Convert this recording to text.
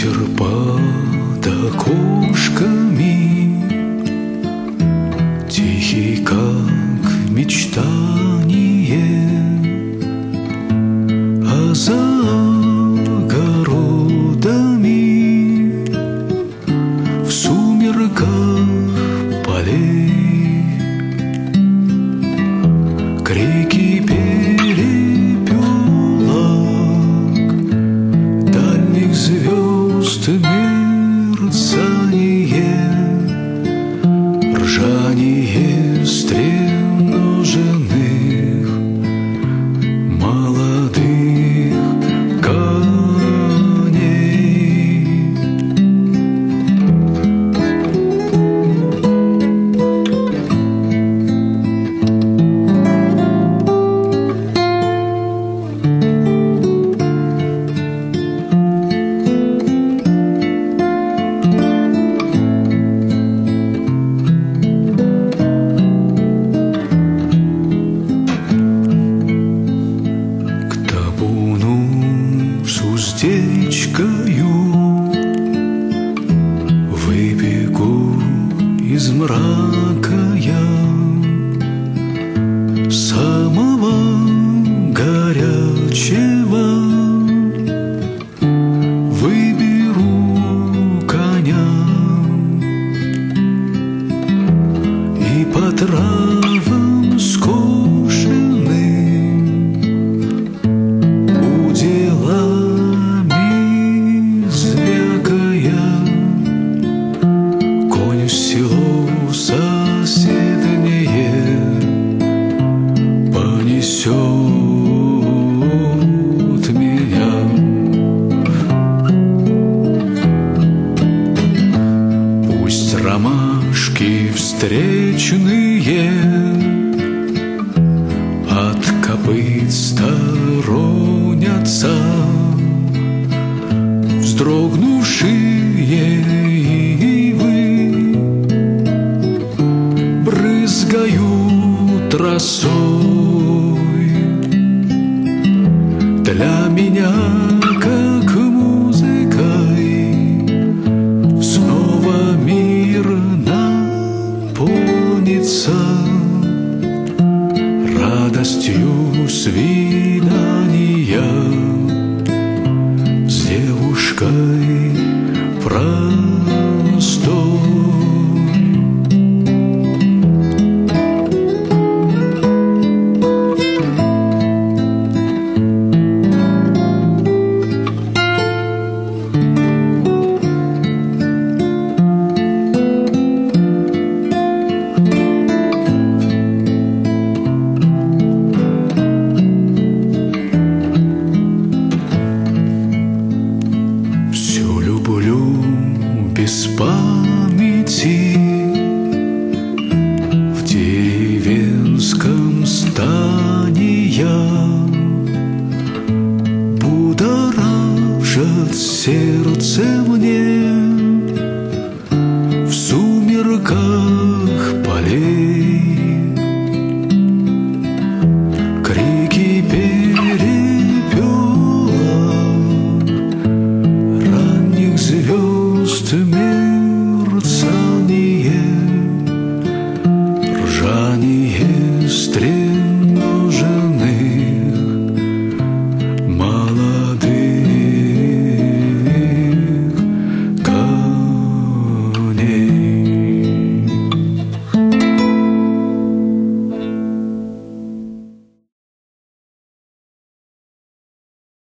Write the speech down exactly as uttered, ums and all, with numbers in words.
Ветер под окошками, тихий, как мечтание, а за огородами в сумерках полей крики перепелок, дальних звезд мерцание, ржание стреноженных молодых коней. С уздечкою выбегу из мрака я, самого горячего выберу коня и по травам скошенным уделами звякая, конь в село соседнее понесет меня. Пусть ромашки встречные от копыт сторонятся, вздрогнувшие ивы брызгают росой. Для меня, как музыкой, снова мир наполнится радостью свидания с девушкой.